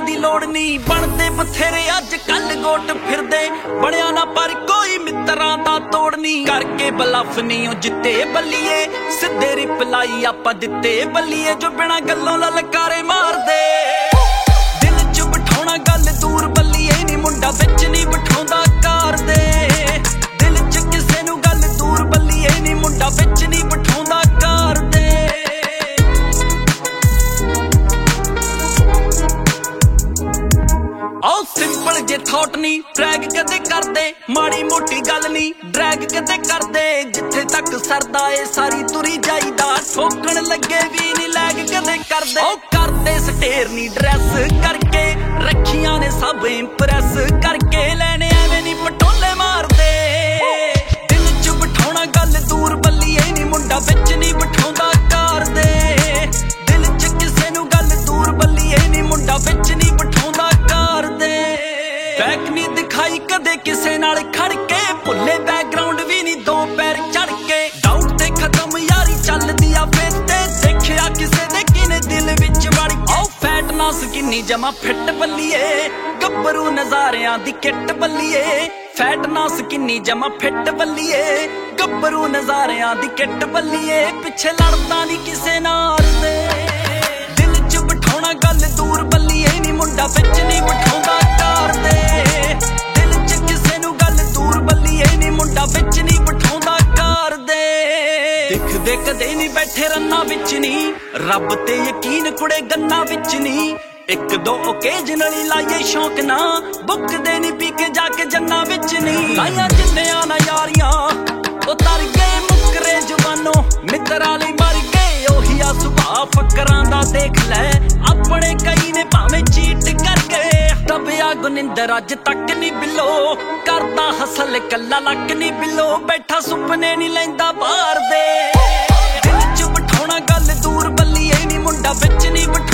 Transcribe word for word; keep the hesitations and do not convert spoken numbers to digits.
दी लोड़ नी। बनते बथेरे अज कल गोट फिरदे, बनया ना पर कोई मित्रां दा तोड़ नी। करके बलफ नी ओ जिते बल्लीए, सिद्धे रिपलाई आपां दिते बल्लीए। जो बिना गल्लों ललकारे मार दे, दिल च बिठाउणा गल दूर बल्लीए नी। मुंडा विच नी बिठाउंदा कार दे, दिल च किसे नूं गल दूर बल्लीए नी। मुंडा विच नी बिठाउंदा कार दे। आओ सिंपल जे थॉट नी ड्रैग कदे करदे, माड़ी मोटी गल नी ड्रैग कदे करदे। जिथे तक सरदा ए सारी तुरी जाईदा, ठोकण लगे भी नी लैग कदे करदे। ओ करदे स्टेर नी ड्रैस करके, रखियां ने सब इंप्रेस करके। लैने एवें नी पटोले मारदे, दिल च बिठाउणा गल दूर बल्लीए नी। मुंडा विच नी बिठाउंदा कार दे, दिल च किसे नूं गल दूर बल्लीए नी। मुंडा विच नी बिठाउंदा कार दे। बैक नी दिखाई कदे किसे नाल खड़ के, भुल्ले बैकग्राउंड भी नी दो पैर चढ़ के। डाउट ते खत्म यारी चलदी आ फिर ते, देखिया किसे दे किने दिल विच वड़ के। ओ फैट ना स्किनी जमा फिट बल्लीए, गब्बरू नज़ारियां दी किट बल्लीए। फैट ना स्किनी जमा फिट बल्लीए, गब्बरू नज़ारियां दी किट बल्लीए। पिछे लड़दा नी किसे नाल दे, दिल च बिठाउणा गल दूर बल्लीए नी। मुंडा विच नी बिठाउंदा कार दे, दिल च किसे नूं गल दूर बल्लीए नी। मुंडा विच नी बिठाउंदा कार दे। दिखदे कदे नी बैठे रन्ना विच नी, रब ते यकीन कुड़े गन्ना विच नी। एक दो ओकेजनली लाइए शौक ना, बुकदे नी पी के जाके जन्ना विच नी। लाइया जिन्नियां ना यारियां ओ तर गए मुकरे जवानों, मित्तरां लई मर गए ओही आ सुभाऽ। फकरां दा देख लै अपने कई ने भावें चीट कर गए। दबिया गुनिंदर अज तक नी बिलो, करदा हसल कल्ला लक नी बिलो। बैठा सुपने नी लैंदा बाहर दे, दिल च बिठाउणा गल दूर बल्लीए नी। मुंडा विच नी बिठा